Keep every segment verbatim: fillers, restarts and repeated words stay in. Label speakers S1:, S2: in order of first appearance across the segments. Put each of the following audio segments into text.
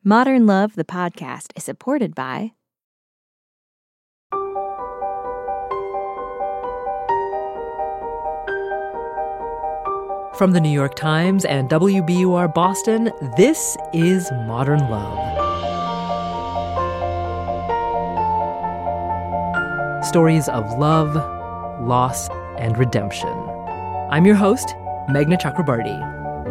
S1: Modern Love, the podcast, is supported by
S2: From the New York Times and W B U R Boston, this is Modern Love. Stories of love, loss, and redemption. I'm your host, Meghna Chakrabarty.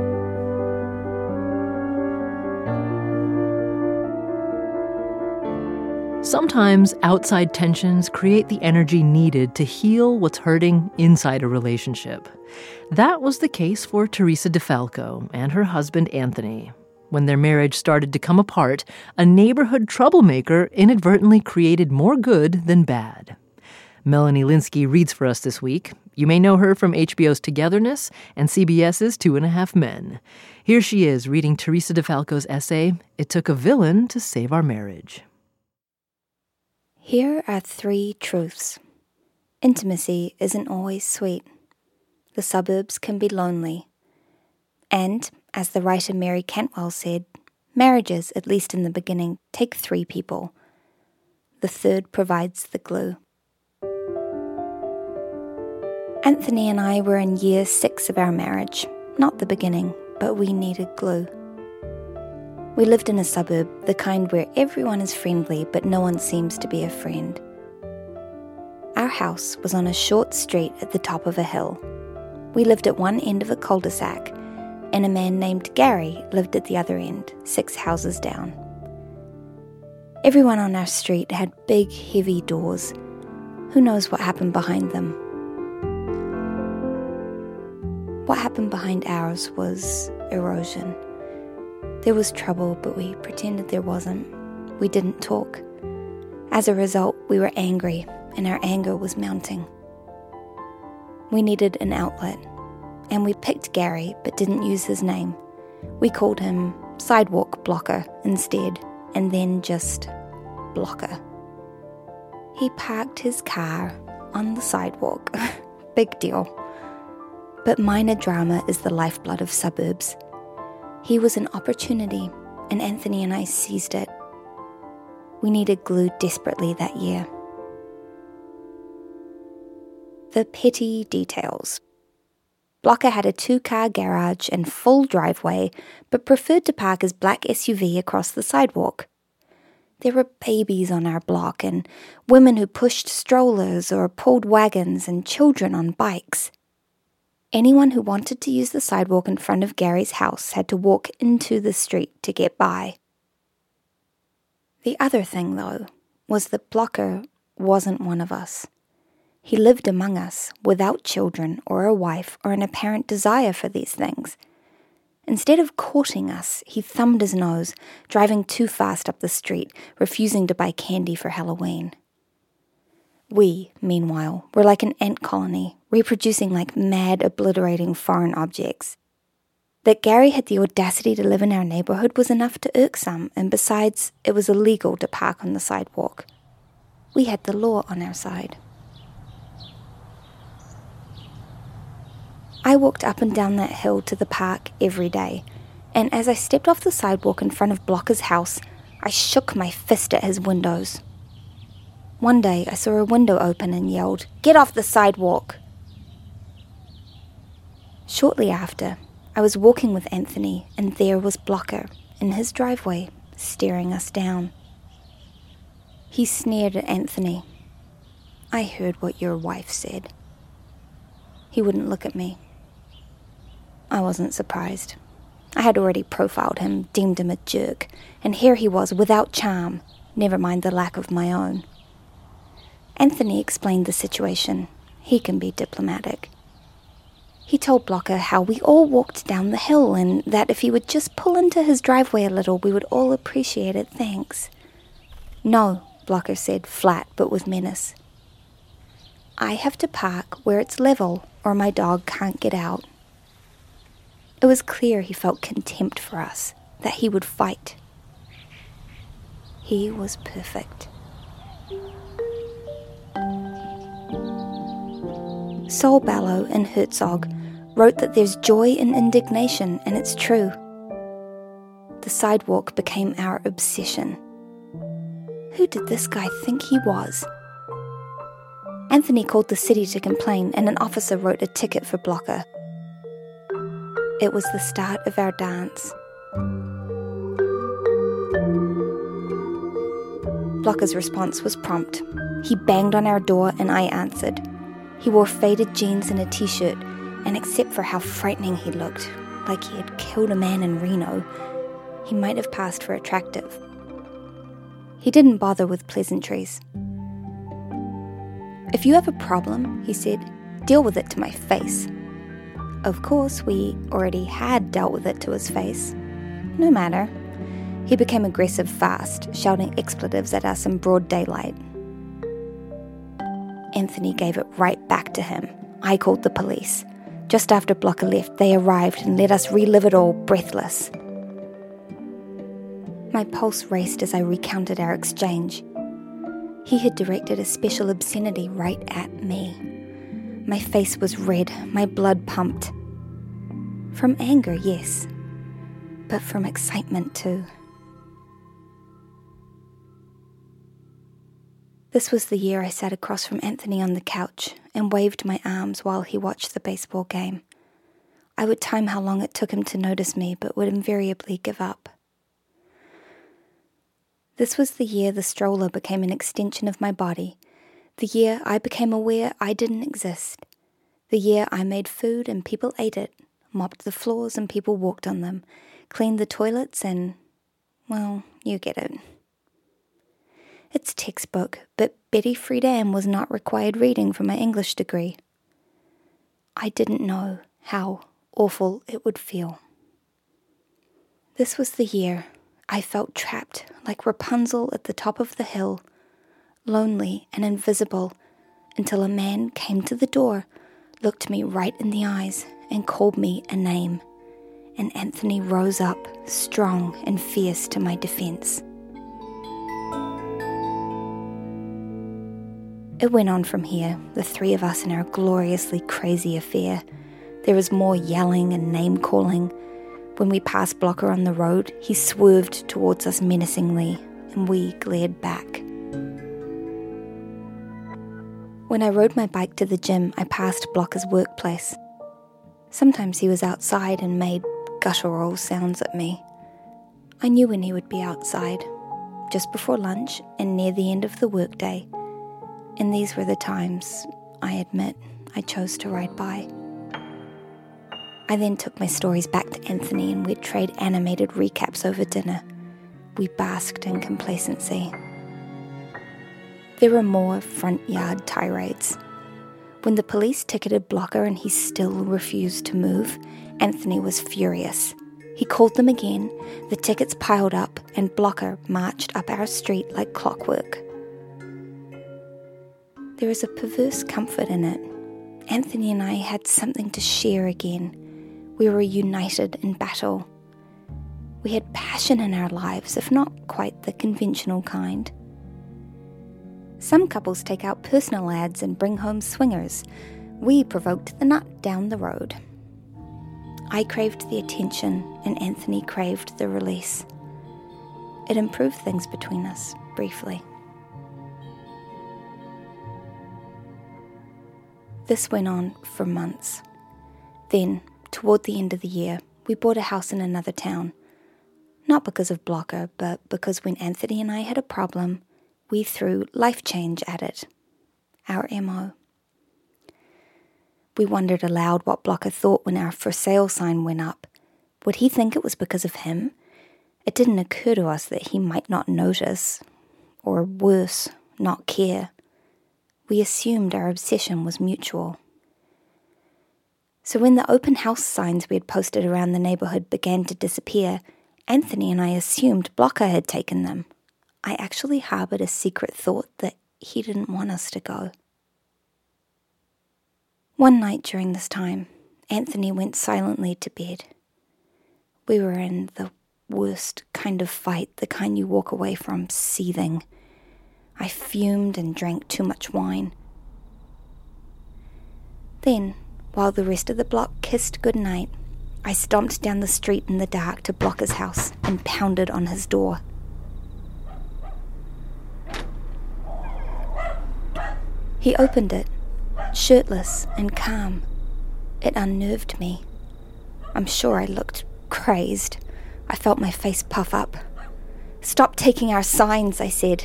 S2: Sometimes outside tensions create the energy needed to heal what's hurting inside a relationship. That was the case for Teresa DeFalco and her husband Anthony. When their marriage started to come apart, a neighborhood troublemaker inadvertently created more good than bad. Melanie Lynskey reads for us this week. You may know her from H B O's Togetherness and CBS's Two and a Half Men. Here she is reading Teresa DeFalco's essay, It Took a Villain to Save Our Marriage.
S3: Here are three truths. Intimacy isn't always sweet. The suburbs can be lonely. And, as the writer Mary Cantwell said, marriages, at least in the beginning, take three people. The third provides the glue. Anthony and I were in year six of our marriage. Not the beginning, but we needed glue. We lived in a suburb, the kind where everyone is friendly but no one seems to be a friend. Our house was on a short street at the top of a hill. We lived at one end of a cul-de-sac, and a man named Gary lived at the other end, six houses down. Everyone on our street had big, heavy doors. Who knows what happened behind them? What happened behind ours was erosion. There was trouble, but we pretended there wasn't. We didn't talk. As a result, we were angry, and our anger was mounting. We needed an outlet, and we picked Gary, but didn't use his name. We called him Sidewalk Blocker instead, and then just Blocker. He parked his car on the sidewalk. Big deal. But minor drama is the lifeblood of suburbs. He was an opportunity, and Anthony and I seized it. We needed glue desperately that year. The petty details. Blocker had a two-car garage and full driveway, but preferred to park his black S U V across the sidewalk. There were babies on our block, and women who pushed strollers or pulled wagons, and children on bikes. Anyone who wanted to use the sidewalk in front of Gary's house had to walk into the street to get by. The other thing, though, was that Blocker wasn't one of us. He lived among us without children or a wife or an apparent desire for these things. Instead of courting us, he thumbed his nose, driving too fast up the street, refusing to buy candy for Halloween. We, meanwhile, were like an ant colony, reproducing like mad, obliterating foreign objects. That Gary had the audacity to live in our neighborhood was enough to irk some, and besides, it was illegal to park on the sidewalk. We had the law on our side. I walked up and down that hill to the park every day, and as I stepped off the sidewalk in front of Blocker's house, I shook my fist at his windows. One day, I saw a window open and yelled, "Get off the sidewalk!" Shortly after, I was walking with Anthony, and there was Blocker, in his driveway, staring us down. He sneered at Anthony. "I heard what your wife said." He wouldn't look at me. I wasn't surprised. I had already profiled him, deemed him a jerk, and here he was without charm, never mind the lack of my own. Anthony explained the situation. He can be diplomatic. He told Blocker how we all walked down the hill and that if he would just pull into his driveway a little, we would all appreciate it, thanks. "No," Blocker said, flat but with menace. "I have to park where it's level or my dog can't get out." It was clear he felt contempt for us, that he would fight. He was perfect. Saul Bellow in Herzog wrote that there's joy in indignation, and it's true. The The sidewalk became our obsession. Who did this guy think he was? Anthony called the city to complain, and an officer wrote a ticket for Blocker. It was the start of our dance. Blocker's response was prompt. He banged on our door and I answered. He wore faded jeans and a t-shirt, and except for how frightening he looked, like he had killed a man in Reno, he might have passed for attractive. He didn't bother with pleasantries. "If you have a problem," he said, "deal with it to my face." Of course, we already had dealt with it to his face. No matter. He became aggressive fast, shouting expletives at us in broad daylight. Anthony gave it right back to him. I called the police. Just after Blocker left, they arrived and let us relive it all, breathless. My pulse raced as I recounted our exchange. He had directed a special obscenity right at me. My face was red, my blood pumped. From anger, yes, but from excitement too. This was the year I sat across from Anthony on the couch and waved my arms while he watched the baseball game. I would time how long it took him to notice me, but would invariably give up. This was the year the stroller became an extension of my body, the year I became aware I didn't exist, the year I made food and people ate it, mopped the floors and people walked on them, cleaned the toilets and, well, you get it. It's textbook, but Betty Friedan was not required reading for my English degree. I didn't know how awful it would feel. This was the year I felt trapped like Rapunzel at the top of the hill, lonely and invisible, until a man came to the door, looked me right in the eyes, and called me a name. And Anthony rose up, strong and fierce, to my defense. It went on from here, the three of us in our gloriously crazy affair. There was more yelling and name-calling. When we passed Blocker on the road, he swerved towards us menacingly, and we glared back. When I rode my bike to the gym, I passed Blocker's workplace. Sometimes he was outside and made guttural sounds at me. I knew when he would be outside, just before lunch and near the end of the workday. And these were the times, I admit, I chose to ride by. I then took my stories back to Anthony and we'd trade animated recaps over dinner. We basked in complacency. There were more front yard tirades. When the police ticketed Blocker and he still refused to move, Anthony was furious. He called them again, the tickets piled up, and Blocker marched up our street like clockwork. There was a perverse comfort in it. Anthony and I had something to share again. We were united in battle. We had passion in our lives, if not quite the conventional kind. Some couples take out personal ads and bring home swingers. We provoked the nut down the road. I craved the attention, and Anthony craved the release. It improved things between us, briefly. This went on for months. Then, toward the end of the year, we bought a house in another town. Not because of Blocker, but because when Anthony and I had a problem, we threw life change at it. Our M O. We wondered aloud what Blocker thought when our for sale sign went up. Would he think it was because of him? It didn't occur to us that he might not notice, or worse, not care. We assumed our obsession was mutual. So when the open house signs we had posted around the neighborhood began to disappear, Anthony and I assumed Blocker had taken them. I actually harbored a secret thought that he didn't want us to go. One night during this time, Anthony went silently to bed. We were in the worst kind of fight, the kind you walk away from seething. I fumed and drank too much wine. Then, while the rest of the block kissed goodnight, I stomped down the street in the dark to Blocker's house and pounded on his door. He opened it, shirtless and calm. It unnerved me. I'm sure I looked crazed. I felt my face puff up. "Stop taking our signs," I said.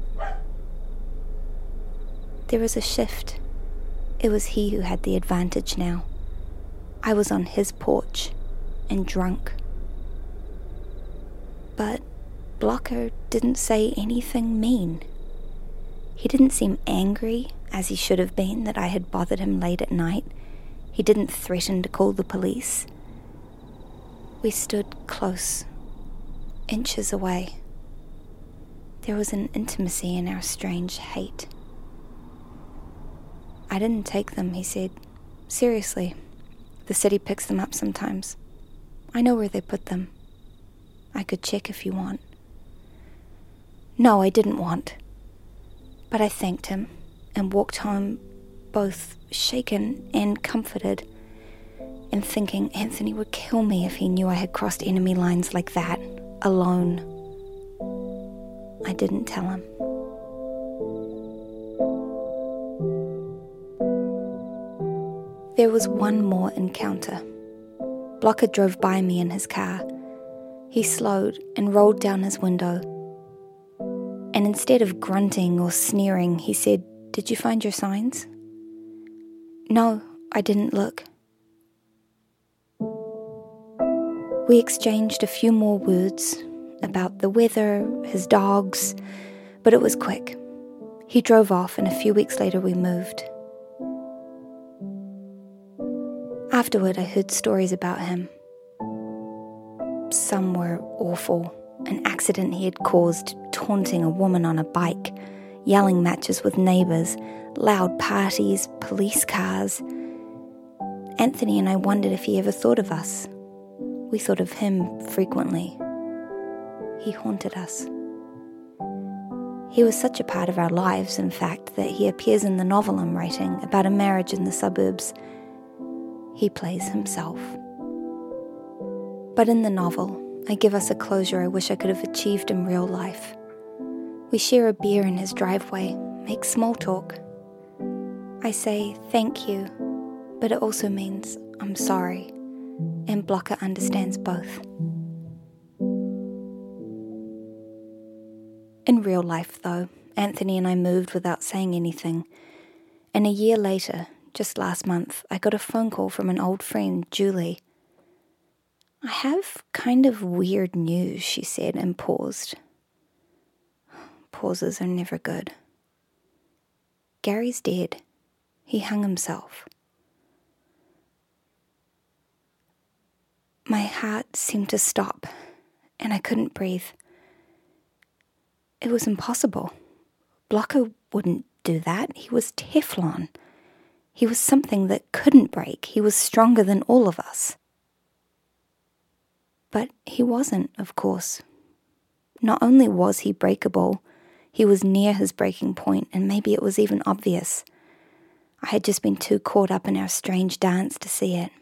S3: There was a shift. It was he who had the advantage now. I was on his porch and drunk. But Blocker didn't say anything mean. He didn't seem angry, as he should have been, that I had bothered him late at night. He didn't threaten to call the police. We stood close, inches away. There was an intimacy in our strange hate. "I didn't take them," he said. "Seriously. The city picks them up sometimes. I know where they put them. I could check if you want." No, I didn't want. But I thanked him and walked home both shaken and comforted, and thinking Anthony would kill me if he knew I had crossed enemy lines like that, alone. I didn't tell him. There was one more encounter. Blocker drove by me in his car. He slowed and rolled down his window. And instead of grunting or sneering, he said, "Did you find your signs?" "No, I didn't look." We exchanged a few more words about the weather, his dogs, but it was quick. He drove off, and a few weeks later we moved. Afterward, I heard stories about him. Some were awful. An accident he had caused, taunting a woman on a bike, yelling matches with neighbours, loud parties, police cars. Anthony and I wondered if he ever thought of us. We thought of him frequently. He haunted us. He was such a part of our lives, in fact, that he appears in the novel I'm writing about a marriage in the suburbs. He plays himself. But in the novel, I give us a closure I wish I could have achieved in real life. We share a beer in his driveway, make small talk. I say thank you, but it also means I'm sorry, and Blocker understands both. In real life, though, Anthony and I moved without saying anything, and a year later, just last month, I got a phone call from an old friend, Julie. "I have kind of weird news," she said, and paused. Pauses are never good. "Gary's dead. He hung himself." My heart seemed to stop, and I couldn't breathe. It was impossible. Blocker wouldn't do that. He was Teflon. He was something that couldn't break. He was stronger than all of us. But he wasn't, of course. Not only was he breakable, he was near his breaking point, and maybe it was even obvious. I had just been too caught up in our strange dance to see it.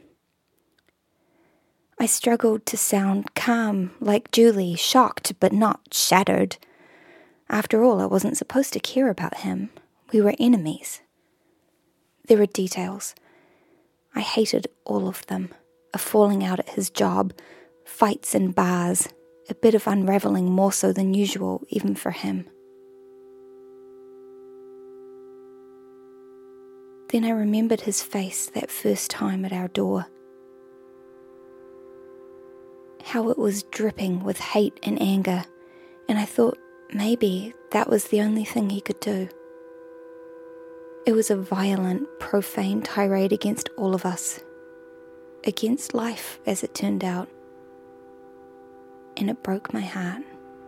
S3: I struggled to sound calm, like Julie, shocked but not shattered. After all, I wasn't supposed to care about him. We were enemies. There were details. I hated all of them. A falling out at his job, fights in bars, a bit of unravelling more so than usual, even for him. Then I remembered his face that first time at our door. How it was dripping with hate and anger, and I thought maybe that was the only thing he could do. It was a violent, profane tirade against all of us. Against life, as it turned out. And it broke my heart.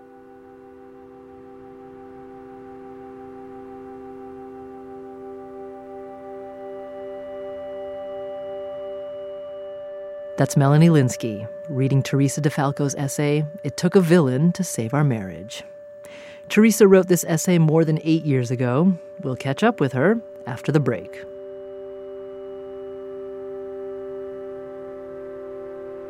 S2: That's Melanie Lynskey, reading Teresa DeFalco's essay, "It Took a Villain to Save Our Marriage." Teresa wrote this essay more than eight years ago. We'll catch up with her after the break.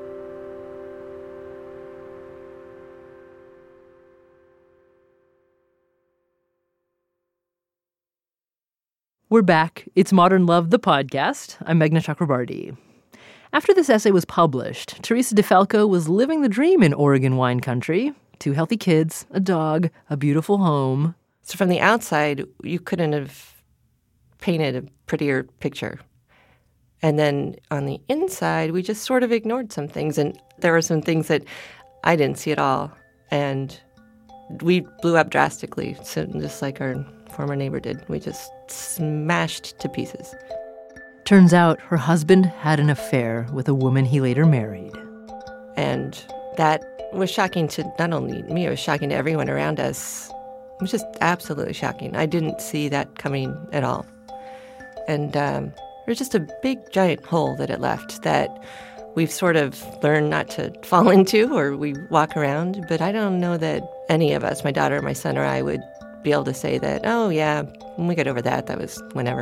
S2: We're back. It's Modern Love, the podcast. I'm Meghna Chakrabarti. After this essay was published, Teresa DeFalco was living the dream in Oregon wine country. Two healthy kids, a dog, a beautiful home.
S4: So from the outside, you couldn't have painted a prettier picture. And then on the inside, we just sort of ignored some things. And there were some things that I didn't see at all. And we blew up drastically, so just like our former neighbor did. We just smashed to pieces.
S2: Turns out her husband had an affair with a woman he later married.
S4: And that was shocking to not only me, it was shocking to everyone around us. It was just absolutely shocking. I didn't see that coming at all. And um, there was just a big, giant hole that it left that we've sort of learned not to fall into, or we walk around. But I don't know that any of us, my daughter, my son, or I, would be able to say that, oh, yeah, when we got over that, that was whenever.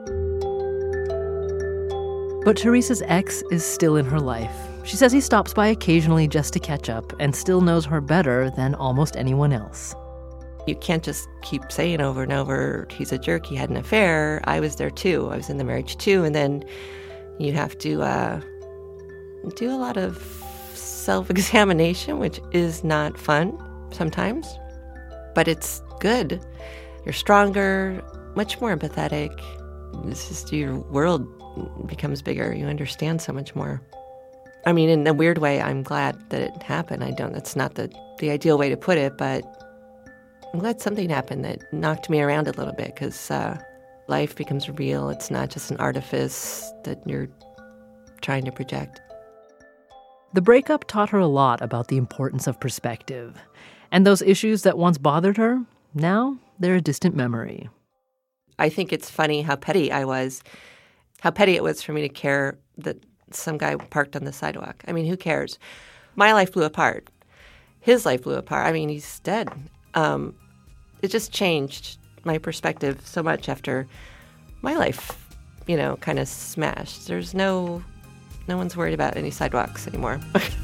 S2: But Teresa's ex is still in her life. She says he stops by occasionally just to catch up and still knows her better than almost anyone else.
S4: You can't just keep saying over and over, he's a jerk, he had an affair. I was there too. I was in the marriage too. And then you have to uh, do a lot of self-examination, which is not fun sometimes. But it's good. You're stronger, much more empathetic. It's just your world becomes bigger. You understand so much more. I mean, in a weird way, I'm glad that it happened. I don't, that's not the, the ideal way to put it, but I'm glad something happened that knocked me around a little bit, because uh, life becomes real. It's not just an artifice that you're trying to project.
S2: The breakup taught her a lot about the importance of perspective. And those issues that once bothered her, now they're a distant memory.
S4: I think it's funny how petty I was, how petty it was for me to care that some guy parked on the sidewalk. I mean, who cares? My life blew apart. His life blew apart. I mean, he's dead. Um, it just changed my perspective so much after my life, you know, kind of smashed. There's no, no one's worried about any sidewalks anymore.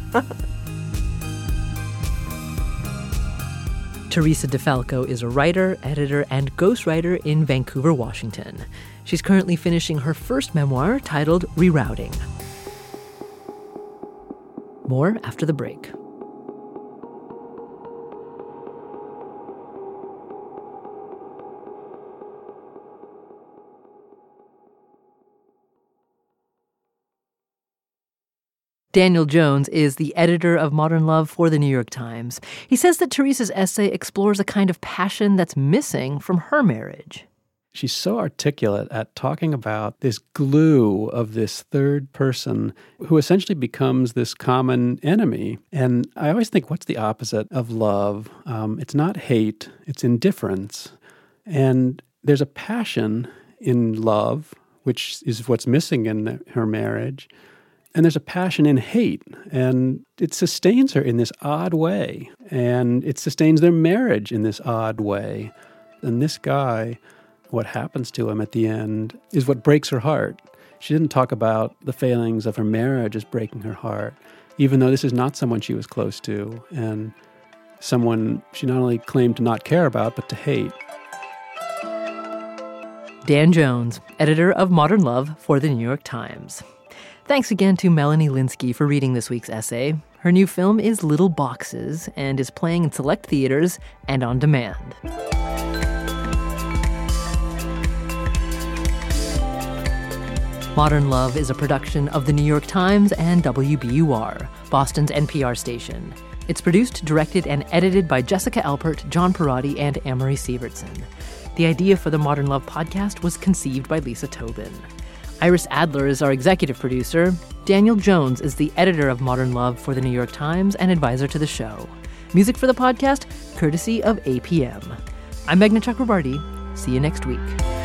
S2: Teresa DeFalco is a writer, editor, and ghostwriter in Vancouver, Washington. She's currently finishing her first memoir titled Rerouting. More after the break. Daniel Jones is the editor of Modern Love for The New York Times. He says that Teresa's essay explores a kind of passion that's missing from her marriage.
S5: She's so articulate at talking about this glue of this third person who essentially becomes this common enemy. And I always think, what's the opposite of love? Um, it's not hate, it's indifference. And there's a passion in love, which is what's missing in her marriage. And there's a passion in hate, and it sustains her in this odd way. And it sustains their marriage in this odd way. And this guy, what happens to him at the end is what breaks her heart. She didn't talk about the failings of her marriage as breaking her heart, even though this is not someone she was close to, and someone she not only claimed to not care about, but to hate.
S2: Dan Jones, editor of Modern Love for The New York Times. Thanks again to Melanie Lynskey for reading this week's essay. Her new film is Little Boxes and is playing in select theaters and on demand. Modern Love is a production of The New York Times and W B U R, Boston's N P R station. It's produced, directed, and edited by Jessica Alpert, John Perotti, and Amory Sievertson. The idea for the Modern Love podcast was conceived by Lisa Tobin. Iris Adler is our executive producer. Daniel Jones is the editor of Modern Love for The New York Times and advisor to the show. Music for the podcast, courtesy of A P M. I'm Meghna Chakrabarti. See you next week.